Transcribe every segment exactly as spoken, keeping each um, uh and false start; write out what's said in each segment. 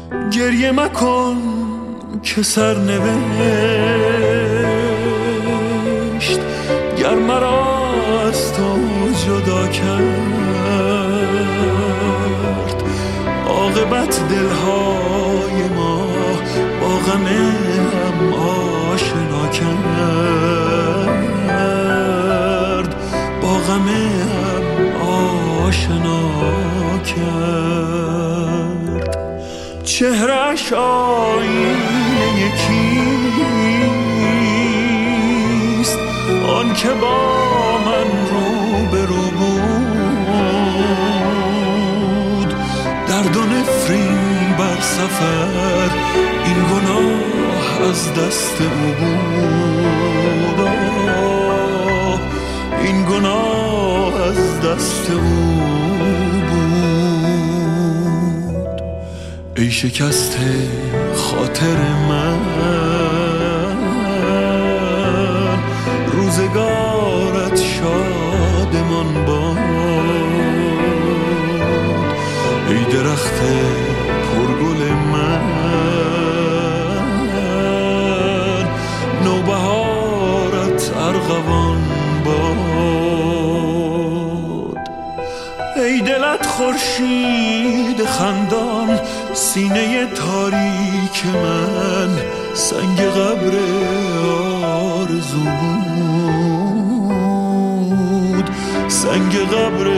گریه مکن که سرنوشت گر مرا از تو جدا کرد، عاقبت دلهای ما با غم هم آشنا کرد، با غم هم آشنا کرد. چهره‌اش آینه یکیست، آن که با من روبرو بود. درد و نفرین بر سفر این گناه از دست او بود، این گناه از دست او بود. ای شکسته خاطر من، روزگارت شادمان باد. ای درخت پرگل من، نوبهارت ارغوان باد. ای دلت خورشید خندان، سینه تاریک من سنگ قبر آرزو بود، سنگ قبر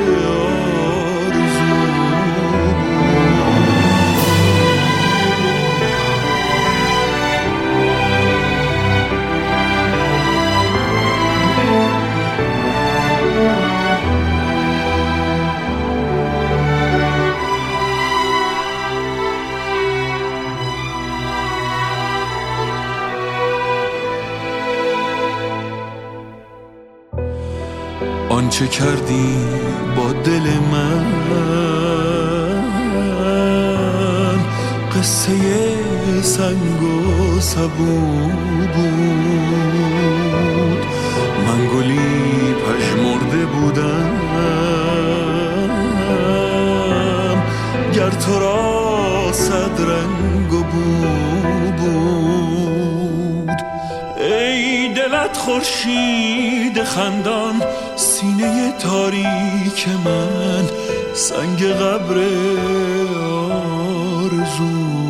آنچه کردی با دل من، قصه سنگ و سبو بود. من گلی پژمرده بودم، گر تو را صد رنگ و بو بود. ای دلت خورشید خندان، سینه تاریک من سنگ قبر آرزو